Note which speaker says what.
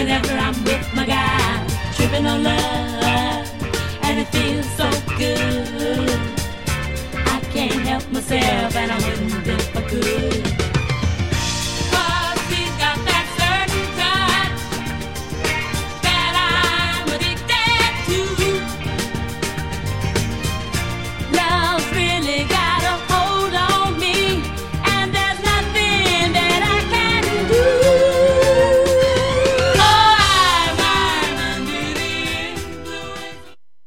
Speaker 1: whenever I'm with my guy, tripping on love, and it feels so good. I can't help myself, and I wouldn't if I could.